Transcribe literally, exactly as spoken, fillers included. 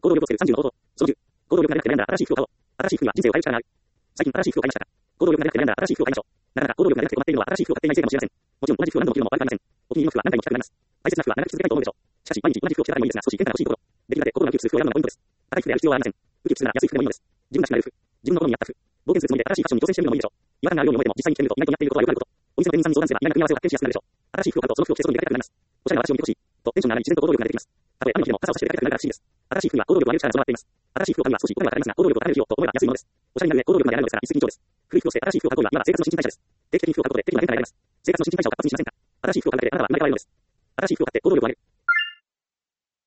行動力をつけるさんじゅうの方法。そのじゅう。行動力がなくて悩んだら新しい服を買おう。新しい服には人生を変える力がある。最近新しい服を買いましたか？行動力がなくて悩んだら新しい服を買いましょう。なかなか行動力がなくて困っているのは新しい服を買っていないせいかもしれません。もちろん同じ服を何度も着るのも悪くありません。お気に入りの服は何回も着たくなります。大切な服は長く続けたいと思うでしょう。しかし毎日同じ服を着たらもいいですが、少し変化が欲しいところ。できるだけ心が窮屈する服を選ぶのがポイントです。高い服である必要はありません。武器をするなら安い服でもいいのです。自分らしくなれる服。自分の好みに合った服。冒険するつもりで新しいファッションに挑戦してみるのもいいでしょう。違和感があるように思えても実際に着てみると意外と似合っていることはよくあること。お店の店員さんに相談すれば意外な組み合わせを発見しやすくなるでしょう。新しい服を買うとその服を着て外に出かけたくなります。おしゃれな私を見てほしい。とテンションが上がり自然と行動力が出てきます。たとえ雨の日でも傘を差して出かけたくなるらしいです。新しい服が行動力を上げる力が備わっています。新しい服を買うには少しお金がかかりますが、行動力を高める費用と思えば安いものです。おしゃれになるで行動力が上がるのですから一石二鳥です。古い服を捨て新しい服を買う行為は今は生活の新陳代謝です。定期的に服を買うことで適度な変化が得られます。生活の新陳代謝を活発にしませんか？新しい服を買うだけであなたは生まれ変われるのです。新しい服を買って行動力を上げる。